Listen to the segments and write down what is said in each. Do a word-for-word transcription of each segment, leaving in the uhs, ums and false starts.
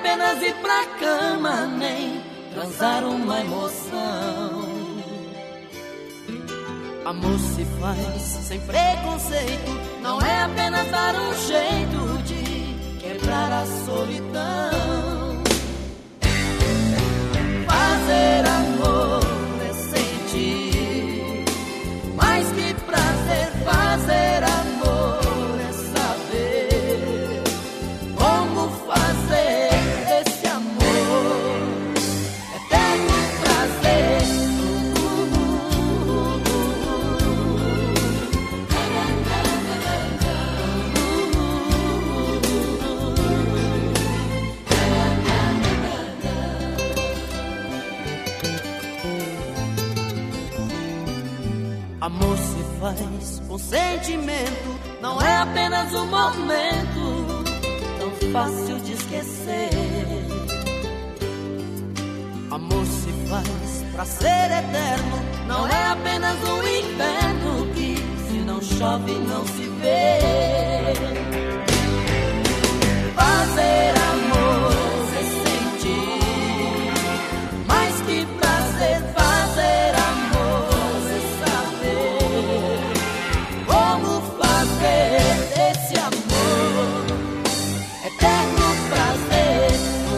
apenas ir pra cama, nem transar uma emoção. Amor se faz sem preconceito, não é apenas dar um jeito de quebrar a solidão. Fazer amor é sentir mais que prazer. Fazer amor é saber como fazer esse amor eterno prazer. Amor se faz com sentimento, não é apenas um momento tão fácil de esquecer. Amor se faz pra ser eterno, não é apenas um inverno que se não chove não se vê. Fazer amor é sentir mais que prazer. Fazer amor esse amor eterno prazer.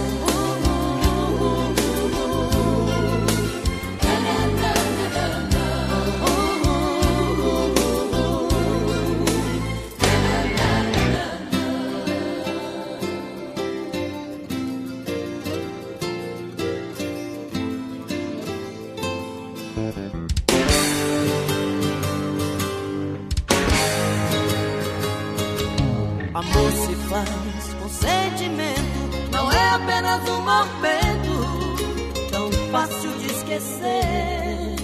Amor se faz com sentimento, não é apenas um momento tão fácil de esquecer.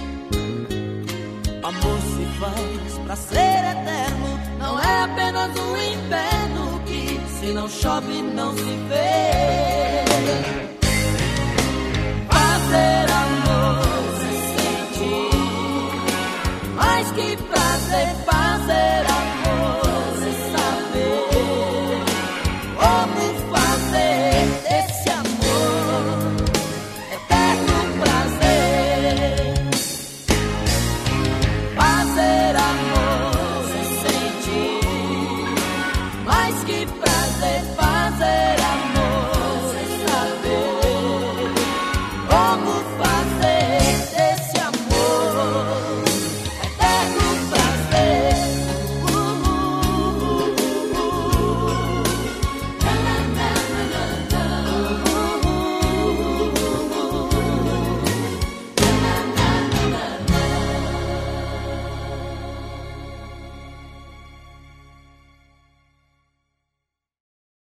Amor se faz pra ser eterno, não é apenas um inverno que se não chove não se vê. Fazer amor é sentir mais que prazer. Fazer amor como fazer esse amor eterno prazer. Fazer amor é sentir mais que prazer.